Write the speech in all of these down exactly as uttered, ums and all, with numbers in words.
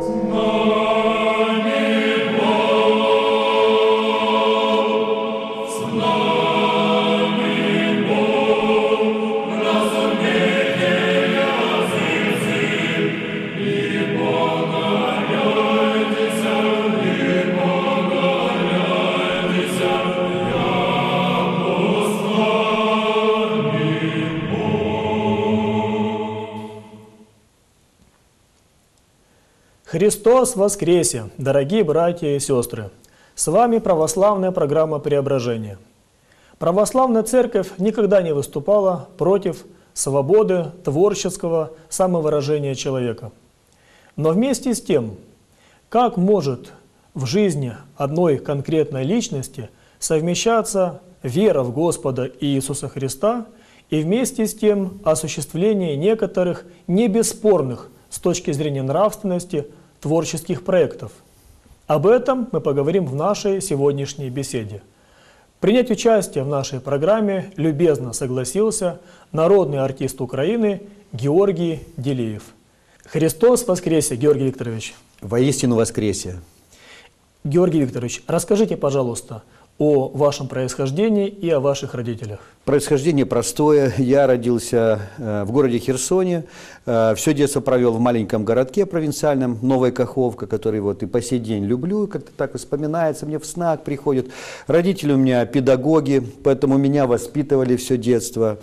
Христос воскресе, дорогие братья и сестры! С вами православная программа «Преображение». Православная церковь никогда не выступала против свободы творческого самовыражения человека. Но вместе с тем, как может в жизни одной конкретной личности совмещаться вера в Господа Иисуса Христа и вместе с тем осуществление некоторых небесспорных с точки зрения нравственности творческих проектов. Об этом мы поговорим в нашей сегодняшней беседе. Принять участие в нашей программе любезно согласился народный артист Украины Георгий Делиев. Христос воскресе, Георгий Викторович! Воистину воскресе! Георгий Викторович, расскажите, пожалуйста, о вашем происхождении и о ваших родителях. Происхождение простое. Я родился э, в городе Херсоне. Э, все детство провел в маленьком городке провинциальном, Новая Каховка, который вот и по сей день люблю, как-то так вспоминается, мне в снах приходит. Родители у меня педагоги, поэтому меня воспитывали все детство.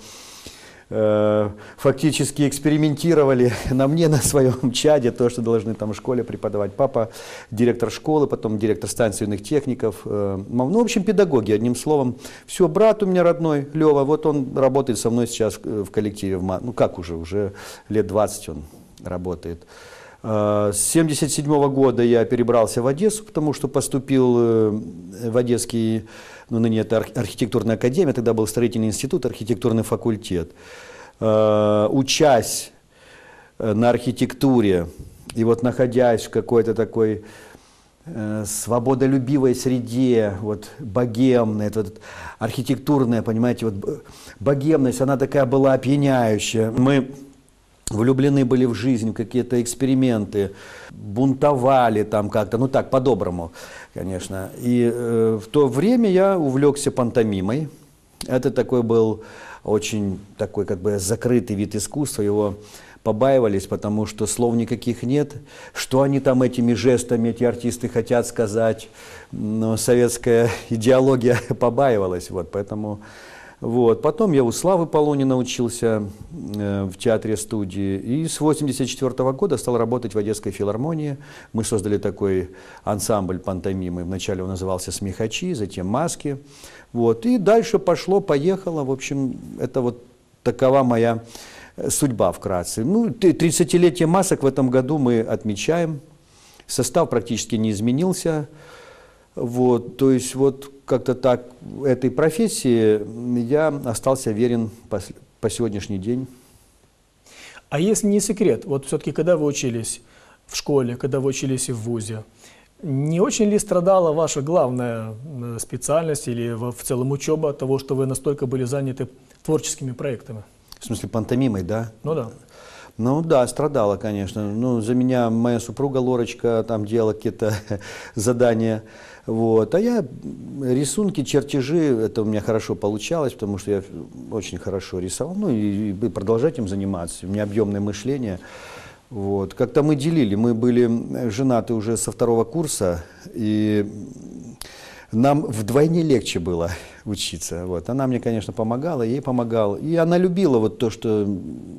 Э, фактически экспериментировали на мне, на своем чаде, то, что должны там в школе преподавать. Папа директор школы, потом директор станции юных техников. Э, ну, в общем, педагоги, одним словом. Все, брат у меня родной, Лева, вот он работает со мной сейчас в коллективе. Ну, как уже, уже лет двадцать он работает. Э, с семьдесят седьмого года я перебрался в Одессу, потому что поступил в Одесский... Ну, ныне это архитектурная академия, тогда был строительный институт, архитектурный факультет. Э, учась на архитектуре и вот находясь в какой-то такой э, свободолюбивой среде, вот богемной, это вот архитектурная, понимаете, вот богемность, она такая была опьяняющая. Мы влюблены были в жизнь, в какие-то эксперименты, бунтовали там как-то, ну так, по-доброму, конечно. И э, в то время я увлекся пантомимой. Это такой был очень такой как бы закрытый вид искусства, его побаивались, потому что слов никаких нет. Что они там этими жестами, эти артисты хотят сказать, но советская идеология побаивалась, вот, поэтому... Вот. Потом я у Славы Полонина учился э, в театре-студии. И с восемьдесят четвёртого года стал работать в Одесской филармонии. Мы создали такой ансамбль пантомимы. Вначале он назывался «Смехачи», затем «Маски». Вот. И дальше пошло, поехало. В общем, это вот такова моя судьба вкратце. Ну, тридцатилетие масок в этом году мы отмечаем. Состав практически не изменился. Вот, то есть вот как-то так этой профессии я остался верен по, по сегодняшний день. А если не секрет, вот все-таки когда вы учились в школе, когда вы учились в вузе, не очень ли страдала ваша главная специальность или в целом учеба от того, что вы настолько были заняты творческими проектами? В смысле пантомимой, да? Ну да. Ну да, страдала, конечно. Ну, за меня моя супруга Лорочка там делала какие-то задания. Вот. А я рисунки, чертежи, это у меня хорошо получалось, потому что я очень хорошо рисовал. Ну и, и продолжать им заниматься. У меня объемное мышление. Вот. Как-то мы делили, мы были женаты уже со второго курса, и нам вдвойне легче было учиться. Вот. Она мне, конечно, помогала, ей помогал. И она любила вот то, что...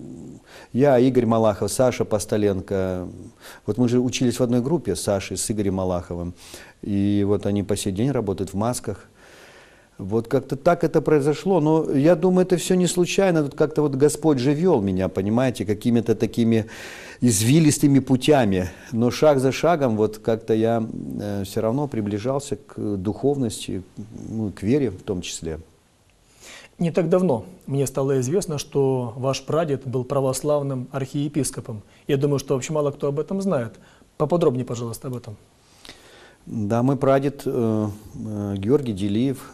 Я, Игорь Малахов, Саша Постоленко. Вот мы же учились в одной группе с Сашей, с Игорем Малаховым. И вот они по сей день работают в масках. Вот как-то так это произошло. Но я думаю, это все не случайно. Тут как-то вот Господь же вел меня, понимаете, какими-то такими извилистыми путями. Но шаг за шагом вот как-то я э, все равно приближался к духовности, ну, к вере в том числе. Не так давно мне стало известно, что ваш прадед был православным архиепископом. Я думаю, что вообще мало кто об этом знает. Поподробнее, пожалуйста, об этом. Да, мой прадед э, э, Георгий Делиев,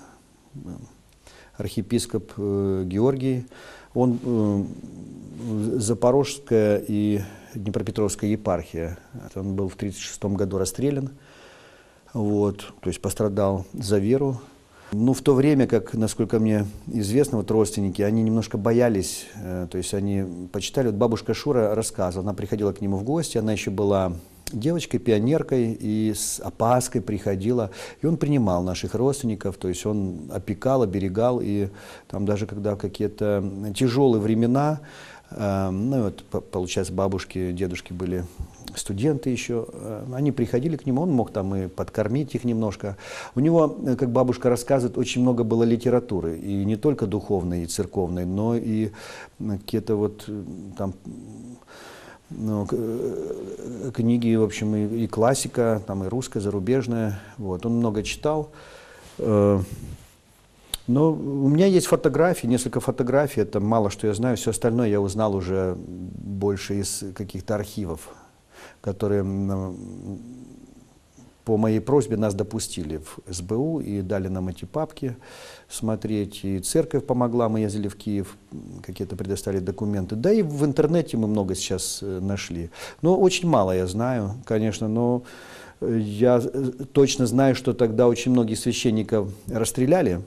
архиепископ э, Георгий, он э, Запорожская и Днепропетровская епархия. Он был в тридцать шестом году расстрелян, вот, то есть пострадал за веру. Ну, в то время, как, насколько мне известно, вот родственники, они немножко боялись, э, то есть они почитали, вот бабушка Шура рассказывала, она приходила к нему в гости, она еще была девочкой, пионеркой, и с опаской приходила, и он принимал наших родственников, то есть он опекал, оберегал, и там даже когда какие-то тяжелые времена, э, ну вот, получается, бабушки, дедушки были студенты еще, они приходили к нему, он мог там и подкормить их немножко. У него, как бабушка рассказывает, очень много было литературы, и не только духовной и церковной, но и какие-то вот там, ну, книги, в общем, и, и классика, там и русская, зарубежная. Вот. Он много читал. Но у меня есть фотографии, несколько фотографий, это мало что я знаю, все остальное я узнал уже больше из каких-то архивов, которые по моей просьбе нас допустили в эс бэ у и дали нам эти папки смотреть. И церковь помогла, мы ездили в Киев, какие-то предоставили документы. Да и в интернете мы много сейчас нашли. Но очень мало я знаю, конечно, но я точно знаю, что тогда очень многих священников расстреляли.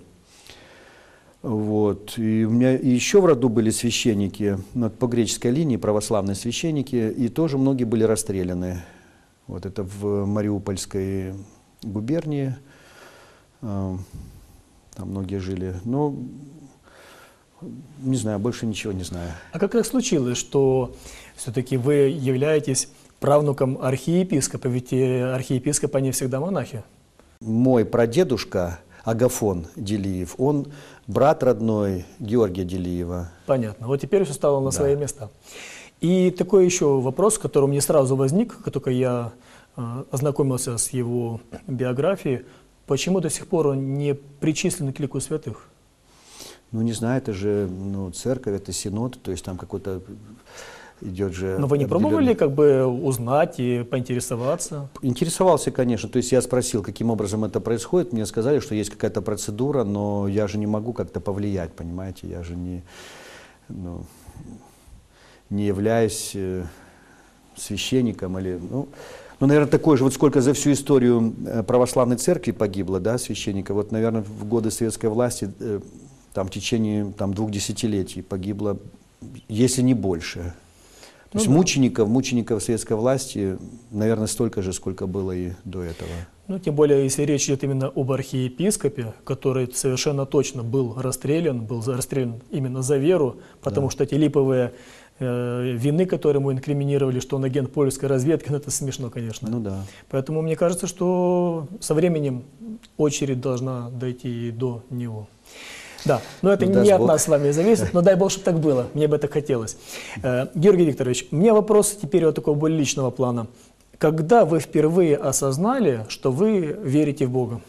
Вот. И у меня еще в роду были священники, ну, по греческой линии, православные священники, и тоже многие были расстреляны. Вот это в Мариупольской губернии, там многие жили. Но, не знаю, больше ничего не знаю. А как так случилось, что все-таки вы являетесь правнуком архиепископа, ведь архиепископы, они всегда монахи? Мой прадедушка Агафон Делиев, он брат родной Георгия Делиева. Понятно. Вот теперь все стало на Да. свои места. И такой еще вопрос, который мне сразу возник, как только я э, ознакомился с его биографией. Почему до сих пор он не причислен к лику святых? Ну, не знаю, это же ну, церковь, это синод, то есть там какой-то идет же... Но вы не пробовали как бы узнать и поинтересоваться? Интересовался, конечно. То есть я спросил, каким образом это происходит. Мне сказали, что есть какая-то процедура, но я же не могу как-то повлиять, понимаете? Я же не, ну, не являюсь э, священником или... Ну, ну, наверное, такое же, вот сколько за всю историю православной церкви погибло, да, священников. Вот, наверное, в годы советской власти, э, там в течение там, двух десятилетий погибло, если не больше. То Ну, есть да. мучеников, мучеников советской власти, наверное, столько же, сколько было и до этого. Ну, тем более, если речь идет именно об архиепископе, который совершенно точно был расстрелян, был за- расстрелян именно за веру, потому Да. что эти липовые э, вины, которые ему инкриминировали, что он агент польской разведки, ну, это смешно, конечно. Ну да. Поэтому мне кажется, что со временем очередь должна дойти и до него. Да, но это Ну, не даст от Бог. нас с вами зависит, но дай Бог, чтобы так было, мне бы так хотелось. Э, Георгий Викторович, у меня вопрос теперь вот такого более личного плана. Когда вы впервые осознали, что вы верите в Бога?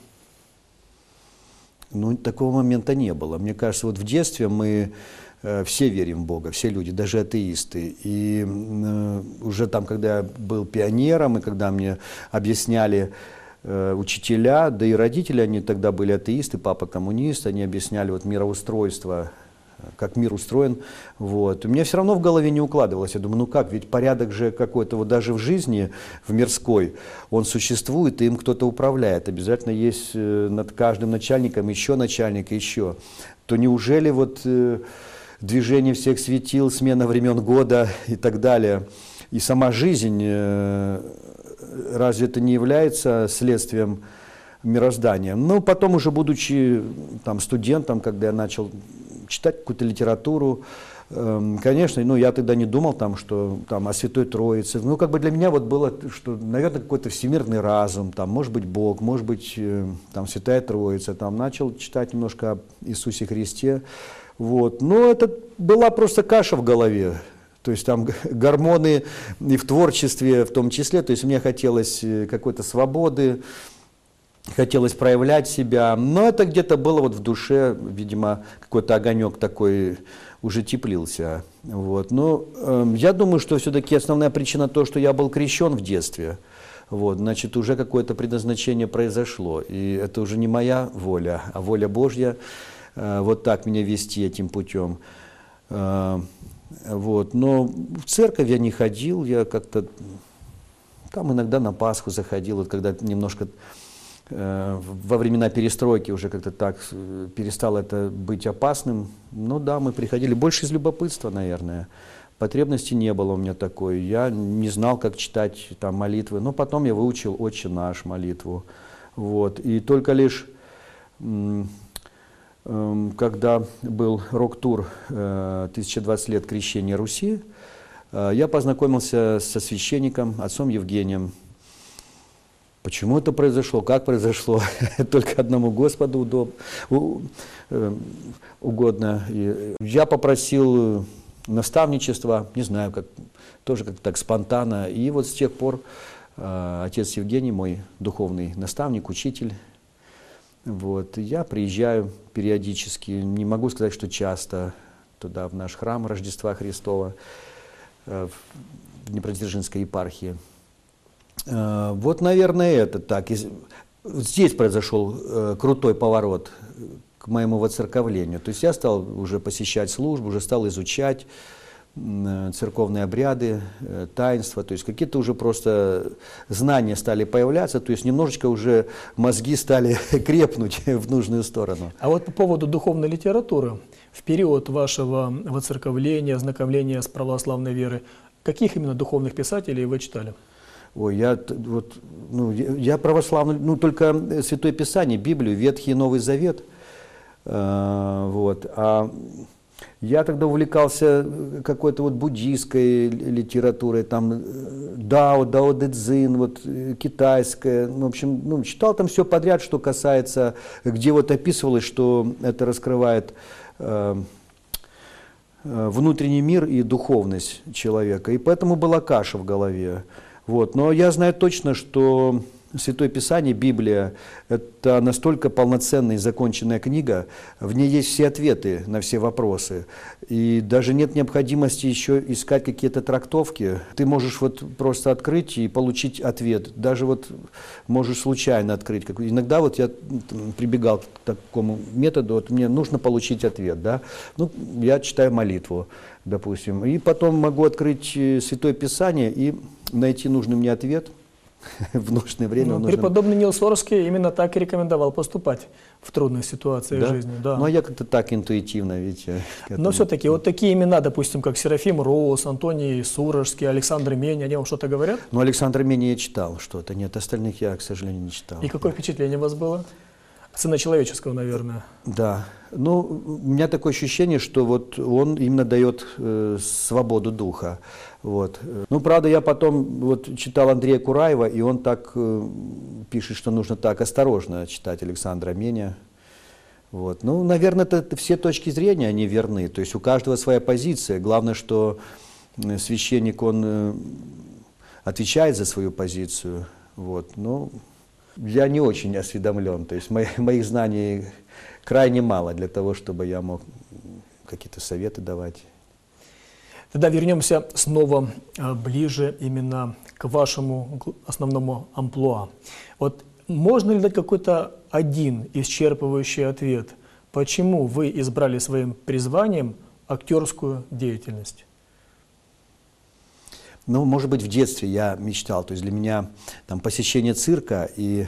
Ну, такого момента не было. Мне кажется, вот в детстве мы э, все верим в Бога, все люди, даже атеисты. И э, уже там, когда я был пионером, и когда мне объясняли э, учителя, да и родители, они тогда были атеисты, папа коммунист, они объясняли вот мироустройство, как мир устроен. Вот. У меня все равно в голове не укладывалось. Я думаю, ну как, ведь порядок же какой-то вот даже в жизни, в мирской, он существует, и им кто-то управляет. Обязательно есть э, над каждым начальником еще начальник, еще. То неужели вот э, движение всех светил, смена времен года и так далее, и сама жизнь, э, разве это не является следствием мироздания? Ну, потом уже будучи там, студентом, когда я начал читать какую-то литературу, э, конечно, ну, я тогда не думал, там, что там, о Святой Троице. Ну, как бы для меня вот было, что, наверное, какой-то всемирный разум, там, может быть, Бог, может быть, э, там, Святая Троица. Там, начал читать немножко об Иисусе Христе. Вот. Но это была просто каша в голове. То есть там гормоны и в творчестве в том числе. То есть мне хотелось какой-то свободы, хотелось проявлять себя, но это где-то было вот в душе, видимо, какой-то огонек такой уже теплился. Вот. Но э, я думаю, что все-таки основная причина то, что я был крещен в детстве. Вот. Значит, уже какое-то предназначение произошло. И это уже не моя воля, а воля Божья э, вот так меня вести этим путем. Э, Вот. Но в церковь я не ходил, я как-то там иногда на Пасху заходил, вот когда немножко э, во времена перестройки уже как-то так э, перестало это быть опасным. Ну да, мы приходили больше из любопытства, наверное. Потребности не было у меня такой. Я не знал, как читать там молитвы, но потом я выучил «Отче наш» молитву. Вот. И только лишь когда был рок-тур «тысяча двадцать лет крещения Руси», я познакомился со священником, отцом Евгением. Почему это произошло, как произошло, только одному Господу удоб, у, э, угодно. И я попросил наставничества, не знаю, как, тоже как-то так спонтанно. И вот с тех пор э, отец Евгений, мой духовный наставник, учитель. Вот, я приезжаю периодически, не могу сказать, что часто, туда, в наш храм Рождества Христова, э, в Днепродзержинской епархии. Э, вот, наверное, это так. Здесь произошел э, крутой поворот к моему воцерковлению. То есть я стал уже посещать службу, уже стал изучать церковные обряды, таинства, то есть какие-то уже просто знания стали появляться, то есть немножечко уже мозги стали крепнуть в нужную сторону. А вот по поводу духовной литературы, в период вашего воцерковления, ознакомления с православной верой, каких именно духовных писателей вы читали? Ой, я, вот, ну, я, я православный, ну только Святое Писание, Библию, Ветхий и Новый Завет, э, вот, а я тогда увлекался какой-то вот буддийской литературой, там Дао, Дао Дэ Цзин, вот китайская, ну, в общем, ну, читал там все подряд, что касается, где вот описывалось, что это раскрывает э, внутренний мир и духовность человека, и поэтому была каша в голове. Вот. Но я знаю точно, что Святое Писание, Библия, это настолько полноценная и законченная книга, в ней есть все ответы на все вопросы. И даже нет необходимости еще искать какие-то трактовки. Ты можешь вот просто открыть и получить ответ. Даже вот можешь случайно открыть. Иногда вот я прибегал к такому методу, вот мне нужно получить ответ. Да? Ну, я читаю молитву, допустим, и потом могу открыть Святое Писание и найти нужный мне ответ в нужное время. Ну, нужно... Преподобный Нил Сорский именно так и рекомендовал поступать в трудной ситуации да? жизни. Да. Ну, а я как-то так интуитивно, видите. Но все-таки вот такие имена, допустим, как Серафим Роуз, Антоний Сурожский, Александр Мень, они вам что-то говорят? Ну, Александр Мень я читал что-то, нет, остальных я, к сожалению, не читал. И какое впечатление у вас было? Сына человеческого, наверное. Да. Ну, у меня такое ощущение, что вот он именно дает э, свободу духа. Вот. Ну, правда, я потом вот читал Андрея Кураева, и он так э, пишет, что нужно так осторожно читать Александра Меня. Вот. Ну, наверное, это все точки зрения, они верны. То есть у каждого своя позиция. Главное, что священник, он э, отвечает за свою позицию. Вот. Ну, я не очень осведомлен. То есть моих, моих знаний крайне мало для того, чтобы я мог какие-то советы давать. Тогда вернемся снова ближе именно к вашему основному амплуа. Вот можно ли дать какой-то один исчерпывающий ответ, почему вы избрали своим призванием актерскую деятельность? Ну, может быть, в детстве я мечтал. То есть для меня там посещение цирка и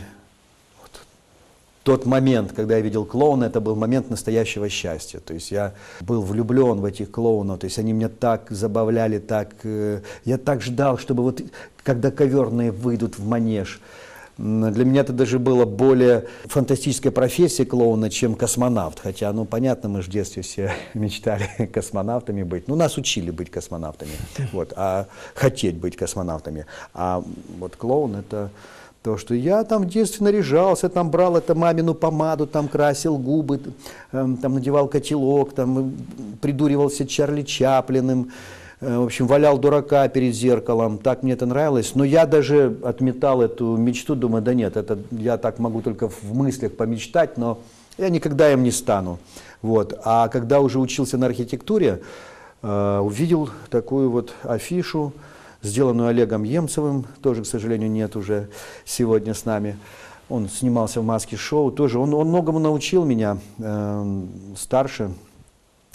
тот момент, когда я видел клоуна, это был момент настоящего счастья. То есть я был влюблен в этих клоунов, то есть они меня так забавляли, так, э, я так ждал, чтобы вот когда коверные выйдут в манеж. Для меня это даже было более фантастическая профессия клоуна, чем космонавт. Хотя, ну, понятно, мы же в детстве все мечтали космонавтами быть. Ну, нас учили быть космонавтами, вот, а хотеть быть космонавтами. А вот клоун — это... То, что я там в детстве наряжался, там брал это мамину помаду, там красил губы, э, там надевал котелок, там придуривался Чарли Чаплиным, э, в общем, валял дурака перед зеркалом. Так мне это нравилось. Но я даже отметал эту мечту, думаю, да нет, это я так могу только в мыслях помечтать, но я никогда им не стану. Вот. А когда уже учился на архитектуре, э, увидел такую вот афишу, сделанную Олегом Емцевым, тоже, к сожалению, нет уже сегодня с нами. Он снимался в «Маске-шоу», тоже. Он, он многому научил меня, э, старше.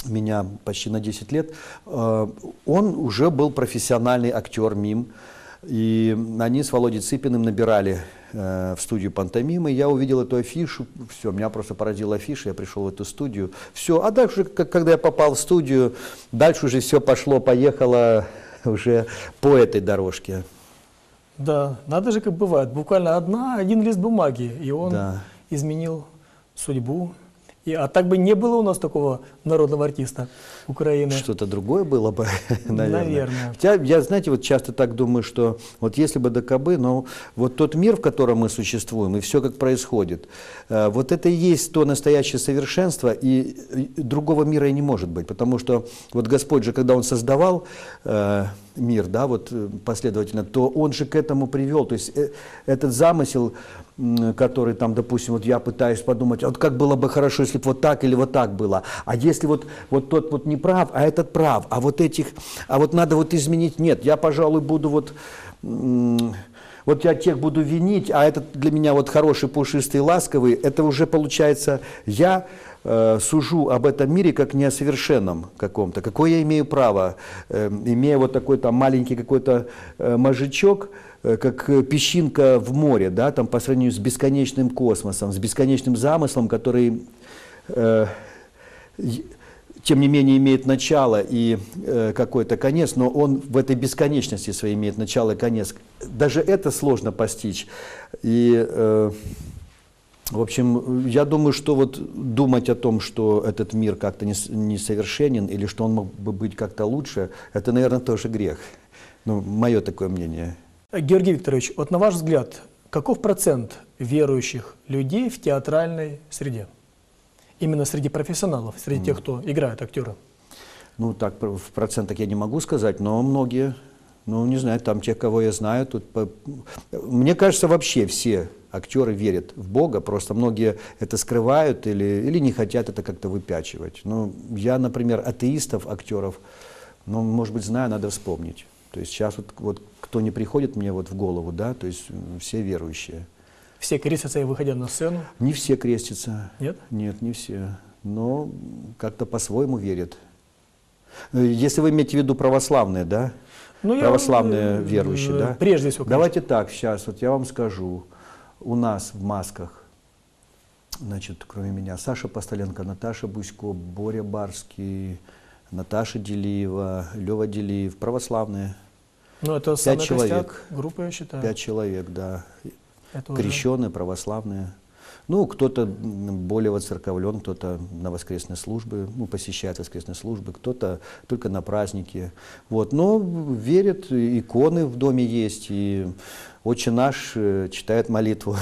меня почти на десять лет, э, он уже был профессиональный актер мим. И они с Володей Цыпиным набирали э, в студию пантомимы. Я увидел эту афишу, все, меня просто поразила афиша, я пришел в эту студию. Все, а дальше, как, когда я попал в студию, дальше уже все пошло-поехало уже по этой дорожке. Да, надо же, как бывает, буквально одна, один лист бумаги, и он Да. изменил судьбу. И, а так бы не было у нас такого народного артиста Украины. Что-то другое было бы, наверное. Наверное. Хотя я, знаете, вот часто так думаю, что вот если бы ДКБ, но вот тот мир, в котором мы существуем, и все как происходит, э, вот это и есть то настоящее совершенство, и, и другого мира и не может быть. Потому что вот Господь же, когда Он создавал э, мир, да, вот э, последовательно, то Он же к этому привел. То есть э, этот замысел, который там, допустим, вот я пытаюсь подумать, вот как было бы хорошо, если бы вот так или вот так было, а если вот, вот тот вот не прав, а этот прав, а вот этих, а вот надо вот изменить, нет, я, пожалуй, буду вот, вот я тех буду винить, а этот для меня вот хороший, пушистый, ласковый, это уже получается, я э, сужу об этом мире как несовершенном каком-то, какое я имею право, э, имея вот такой там маленький какой-то э, мозжечок, как песчинка в море, да, там по сравнению с бесконечным космосом, с бесконечным замыслом, который, э, тем не менее, имеет начало и э, какой-то конец, но он в этой бесконечности своей имеет начало и конец. Даже это сложно постичь. И, э, в общем, я думаю, что вот думать о том, что этот мир как-то несовершенен или что он мог бы быть как-то лучше, это, наверное, тоже грех. Ну, мое такое мнение. Георгий Викторович, вот на ваш взгляд, каков процент верующих людей в театральной среде? Именно среди профессионалов, среди mm. тех, кто играет актеры? Ну, так, в процентах я не могу сказать, но многие, ну, не знаю, там тех, кого я знаю, тут, по... мне кажется, вообще все актеры верят в Бога, просто многие это скрывают или, или не хотят это как-то выпячивать. Ну, я, например, атеистов, актеров, ну, может быть, знаю, надо вспомнить. То есть сейчас вот, вот кто не приходит мне вот в голову, да, то есть все верующие. Все крестятся и выходя на сцену? Не все крестятся. Нет? Нет, не все. Но как-то по-своему верят. Если вы имеете в виду православные, да? Ну, православные я, верующие, да? Прежде всего, конечно. Давайте так, сейчас вот я вам скажу. У нас в масках, значит, кроме меня, Саша Постоленко, Наташа Бусько, Боря Барский, Наташа Делиева, Лева Делиев, православные. Ну, это пять человек. Группы, я считаю. Пять человек, да. Это крещеные, уже... православные. Ну, кто-то более воцерковлен, кто-то на воскресные службы, ну, посещает воскресные службы, кто-то только на праздники. Вот. Но верят, иконы в доме есть, и Отче наш читает молитву.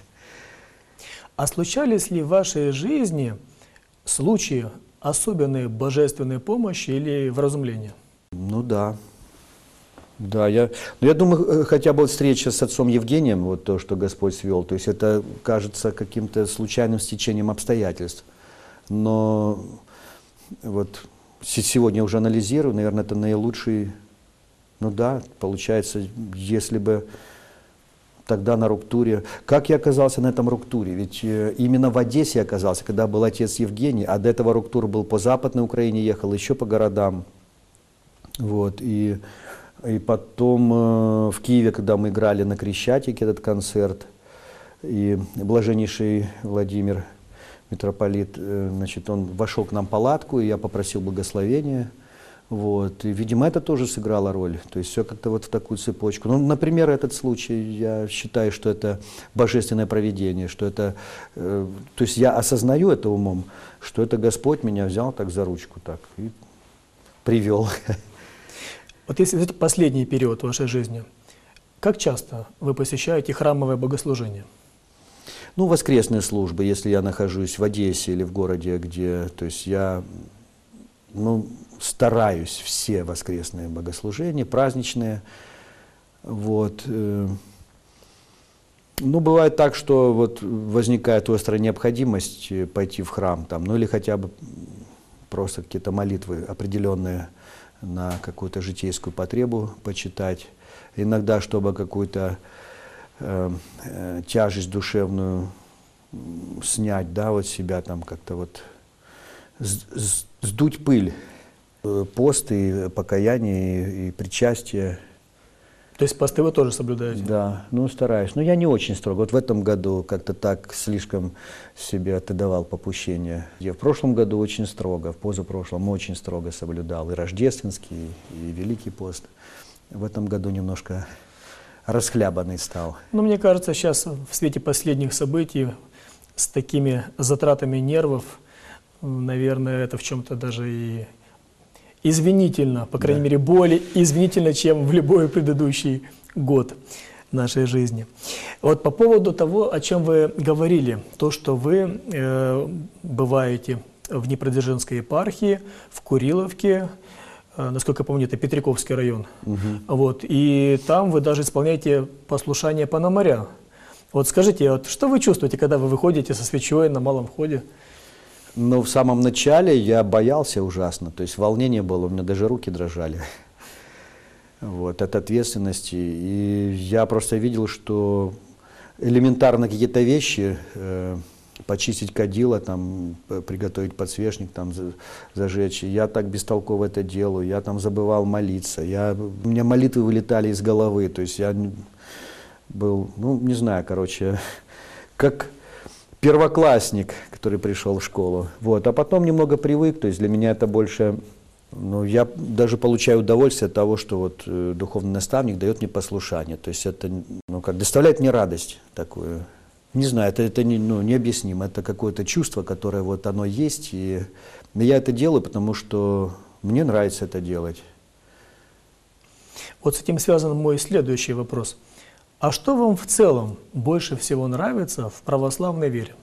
А случались ли в вашей жизни случаи особенной божественной помощи или вразумления? Ну да. Да, я, ну, я думаю, хотя бы вот встреча с отцом Евгением, вот то, что Господь свел, то есть это кажется каким-то случайным стечением обстоятельств. Но вот сегодня уже анализирую, наверное, это наилучший, ну да, получается, если бы тогда на Руктуре. Как я оказался на этом Руктуре? Ведь именно в Одессе я оказался, когда был отец Евгений, а до этого Руктур был по Западной Украине, ехал еще по городам. Вот, и... И потом э, в Киеве, когда мы играли на Крещатике этот концерт, и блаженнейший Владимир, митрополит, э, значит, он вошел к нам в палатку, и я попросил благословения. Вот, и, видимо, это тоже сыграло роль. То есть все как-то вот в такую цепочку. Ну, например, этот случай, я считаю, что это божественное провидение, что это, э, то есть я осознаю это умом, что это Господь меня взял так за ручку так и привел. Вот если взять последний период вашей жизни, как часто вы посещаете храмовое богослужение? Ну, воскресные службы, если я нахожусь в Одессе или в городе, где, то есть я, ну, стараюсь все воскресные богослужения, праздничные, вот. Ну, бывает так, что вот возникает острая необходимость пойти в храм, там, ну, или хотя бы просто какие-то молитвы определенные, на какую-то житейскую потребу почитать, иногда, чтобы какую-то э, э, тяжесть душевную снять, да, вот себя там как-то вот сдуть пыль. Пост и покаяние, и причастие. То есть посты вы тоже соблюдаете? Да, ну стараюсь. Но я не очень строго. Вот в этом году как-то так слишком себе отдавал попущение. Я в прошлом году очень строго, в позапрошлом очень строго соблюдал и рождественский, и Великий пост. В этом году немножко расхлябанный стал. Ну, мне кажется, сейчас в свете последних событий с такими затратами нервов, наверное, это в чем-то даже и извинительно, по крайней да. мере, более извинительно, чем в любой предыдущий год нашей жизни. Вот по поводу того, о чем вы говорили, то, что вы э, бываете в Днепродзержинской епархии, в Куриловке, э, насколько я помню, это Петриковский район, угу. вот, и там вы даже исполняете послушание Пономаря. Вот скажите, вот, что вы чувствуете, когда вы выходите со свечой на малом входе? Ну, в самом начале я боялся ужасно, то есть волнение было, у меня даже руки дрожали вот, от ответственности. И я просто видел, что элементарно какие-то вещи, э, почистить кадило, там, приготовить подсвечник, там, зажечь, я так бестолково это делаю, я там забывал молиться, я, у меня молитвы вылетали из головы, то есть я был, ну, не знаю, короче, как... первоклассник, который пришел в школу. Вот. А потом немного привык, то есть для меня это больше, ну, я даже получаю удовольствие от того, что вот э, духовный наставник дает мне послушание. То есть это, ну, как, доставляет мне радость такую. Не знаю, это, это не, ну, необъяснимо, это какое-то чувство, которое вот оно есть. И я это делаю, потому что мне нравится это делать. Вот с этим связан мой следующий вопрос. А что вам в целом больше всего нравится в православной вере?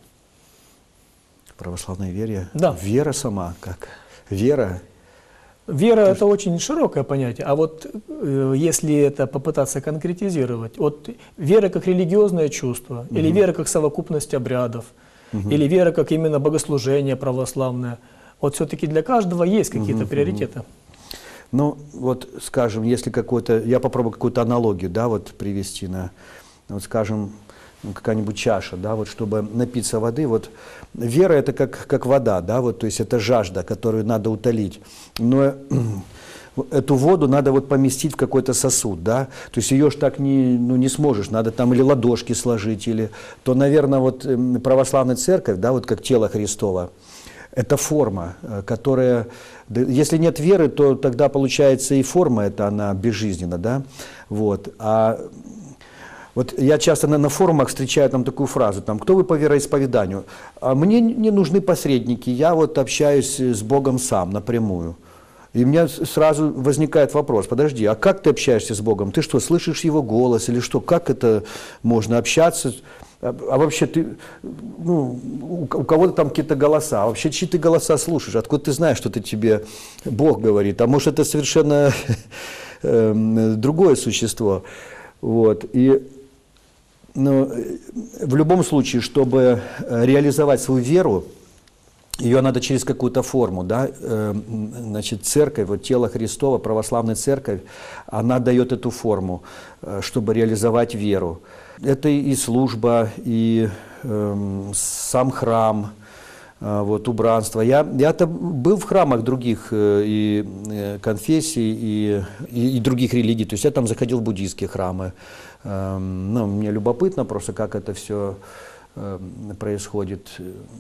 В православной вере? Да. Вера сама, как? Вера? Вера – это очень широкое понятие, а вот э, если это попытаться конкретизировать, вот вера как религиозное чувство, угу. или вера как совокупность обрядов, угу. или вера как именно богослужение православное, вот все-таки для каждого есть какие-то угу, приоритеты. Угу. Ну, вот, скажем, если какой-то, я попробую какую-то аналогию, да, вот привести на, вот, скажем, какая-нибудь чаша, да, вот, чтобы напиться воды, вот, вера это как, как вода, да, вот, то есть это жажда, которую надо утолить, но эту воду надо вот поместить в какой-то сосуд, да, то есть ее ж так не, ну, не сможешь, надо там или ладошки сложить, или, то, наверное, вот православная церковь, да, вот как тело Христово, это форма, которая, если нет веры, то тогда получается и форма эта, она безжизненна, да, вот, а вот я часто на, на форумах встречаю там такую фразу, там, кто вы по вероисповеданию, а мне не нужны посредники, я вот общаюсь с Богом сам напрямую. И у меня сразу возникает вопрос, подожди, а как ты общаешься с Богом? Ты что, слышишь Его голос или что? Как это можно общаться? А, а вообще ты, ну, у, у кого-то там какие-то голоса, а вообще чьи ты голоса слушаешь? Откуда ты знаешь, что это тебе Бог говорит? А может это совершенно другое существо? Вот. И ну, в любом случае, чтобы реализовать свою веру, ее надо через какую-то форму, да, значит, церковь, вот тело Христово, православная церковь, она дает эту форму, чтобы реализовать веру. Это и служба, и э, сам храм, э, вот, убранство. Я, я-то был в храмах других э, и э, конфессий, и, и, и других религий, то есть я там заходил в буддийские храмы. Э, ну, мне любопытно просто, как это все э, происходит.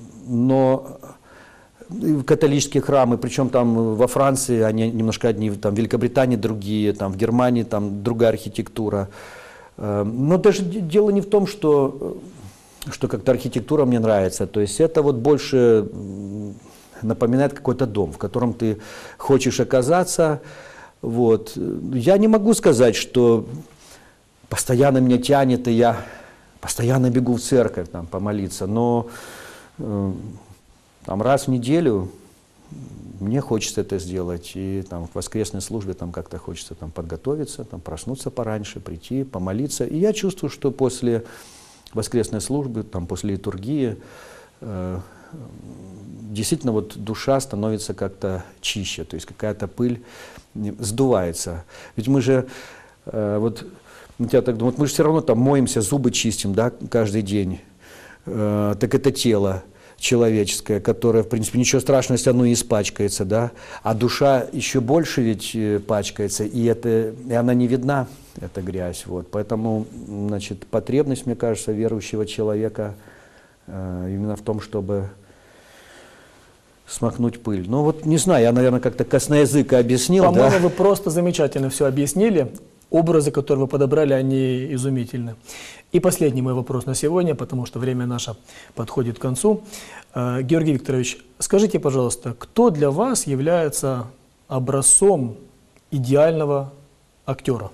Но католические храмы, причем там во Франции они немножко одни, там в Великобритании другие, там в Германии там другая архитектура. Но даже дело не в том, что, что как-то архитектура мне нравится, то есть это вот больше напоминает какой-то дом, в котором ты хочешь оказаться. Вот. Я не могу сказать, что постоянно меня тянет, и я постоянно бегу в церковь там, помолиться, но э, там, раз в неделю мне хочется это сделать, и там, в воскресной службе там, как-то хочется там, подготовиться, там, проснуться пораньше, прийти, помолиться. И я чувствую, что после воскресной службы, там, после литургии, э, действительно вот, душа становится как-то чище, то есть какая-то пыль сдувается. Ведь мы же, э, вот, я так думаю, мы же все равно там моемся, зубы чистим, да, каждый день. Э, так это тело. человеческое, которое, в принципе, ничего страшного, если оно испачкается, да, а душа еще больше ведь пачкается, и, это, и она не видна, эта грязь. Вот. Поэтому, значит, потребность, мне кажется, верующего человека э, именно в том, чтобы смахнуть пыль. Ну вот, не знаю, я, наверное, как-то косноязыко объяснил. По-моему, да? вы просто замечательно все объяснили. Образы, которые вы подобрали, они изумительны. И последний мой вопрос на сегодня, потому что время наше подходит к концу. Георгий Викторович, скажите, пожалуйста, кто для вас является образцом идеального актера?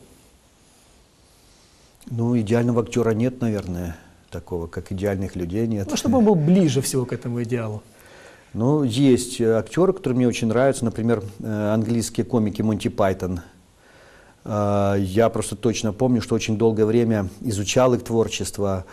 Ну, идеального актера нет, наверное, такого, как идеальных людей нет. Ну, чтобы он был ближе всего к этому идеалу. Ну, есть актеры, которые мне очень нравятся, например, английские комики Монти Пайтон. Я просто точно помню, что очень долгое время изучал их творчество,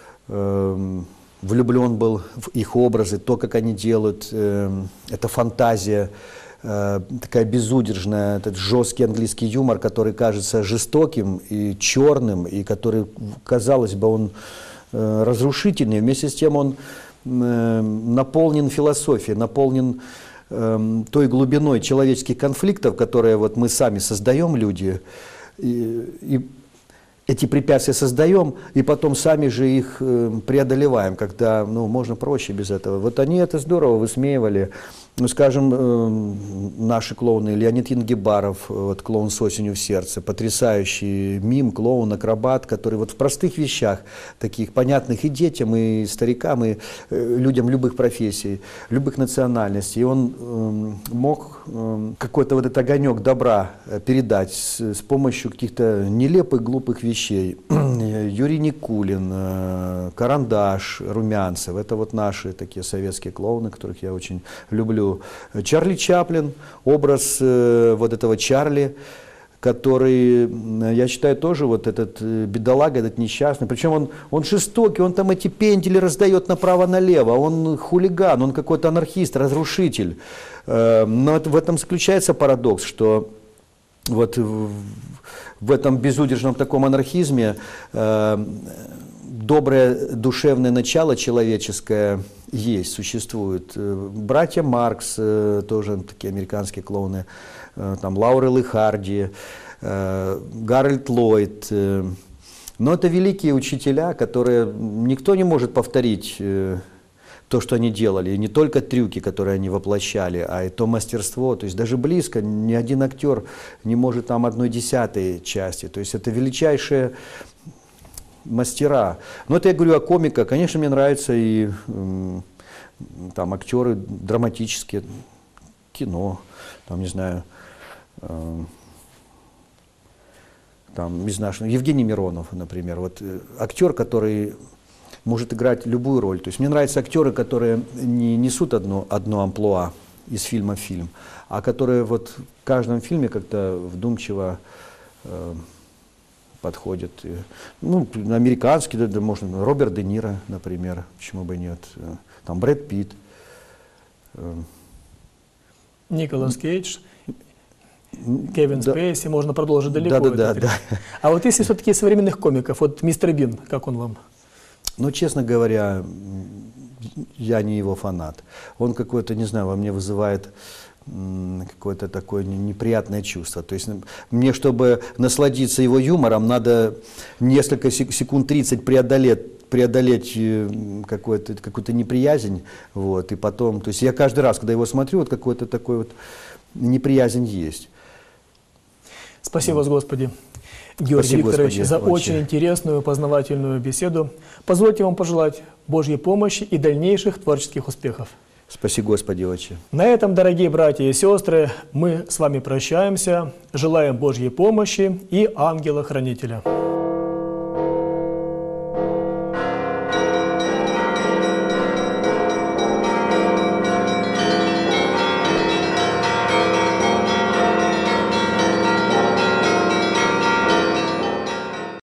влюблен был в их образы, то, как они делают, это фантазия, такая безудержная, этот жесткий английский юмор, который кажется жестоким и черным, и который, казалось бы, он разрушительный, вместе с тем он наполнен философией, наполнен той глубиной человеческих конфликтов, которые вот мы сами создаем, люди, и, и эти препятствия создаем, и потом сами же их преодолеваем, когда, ну, можно проще без этого. Вот они это здорово высмеивали. Ну, скажем, наши клоуны, Леонид Янгибаров, вот, клоун с осенью в сердце, потрясающий мим, клоун, акробат, который вот в простых вещах, таких понятных и детям, и старикам, и людям любых профессий, любых национальностей, он э, мог э, какой-то вот этот огонек добра передать с, с помощью каких-то нелепых, глупых вещей. Юрий Никулин, э, Карандаш, Румянцев, это вот наши такие советские клоуны, которых я очень люблю. Чарли Чаплин, образ э, вот этого Чарли, который, я считаю, тоже вот этот бедолага, этот несчастный. Причем он, он жестокий, он там эти пендели раздает направо-налево, он хулиган, он какой-то анархист, разрушитель. Э, но это, в этом заключается парадокс, что вот в, в этом безудержном таком анархизме э, доброе душевное начало человеческое есть, существует. Братья Маркс, тоже такие американские клоуны, там Лаурел и Харди, Гарольд Ллойд. Но это великие учителя, которые никто не может повторить то, что они делали. И не только трюки, которые они воплощали, а и то мастерство. То есть даже близко ни один актер не может там одной десятой части. То есть это величайшее мастера. Но это я говорю о комиках. Конечно, мне нравятся и э, там актеры драматические, кино, там, не знаю, э, там, не знаю, Евгений Миронов, например. Вот э, актер, который может играть любую роль. То есть мне нравятся актеры, которые не несут одно, одно амплуа из фильма в фильм, а которые вот в каждом фильме как-то вдумчиво э, подходит. Ну, американский, да, да, можно, Роберт Де Ниро, например, почему бы нет, там Брэд Питт. Николас Кейдж, Кевин да. Спейси, можно продолжить далеко. Да, да, да, да. А вот если все-таки современных комиков, вот мистер Бин, как он вам? Ну, честно говоря, я не его фанат. Он какой-то, не знаю, во мне вызывает какое-то такое неприятное чувство. То есть мне, чтобы насладиться его юмором, надо несколько секунд тридцать преодолеть, преодолеть какую-то какую-то неприязнь. Вот, и потом, то есть я каждый раз, когда его смотрю, вот какой-то такой вот неприязнь есть. Спасибо вас, Господи, Георгий Спасибо, Викторович, Господи, за очень. очень интересную познавательную беседу. Позвольте вам пожелать Божьей помощи и дальнейших творческих успехов. Спаси Господи, Отче. На этом, дорогие братья и сестры, мы с вами прощаемся, желаем Божьей помощи и ангела-хранителя.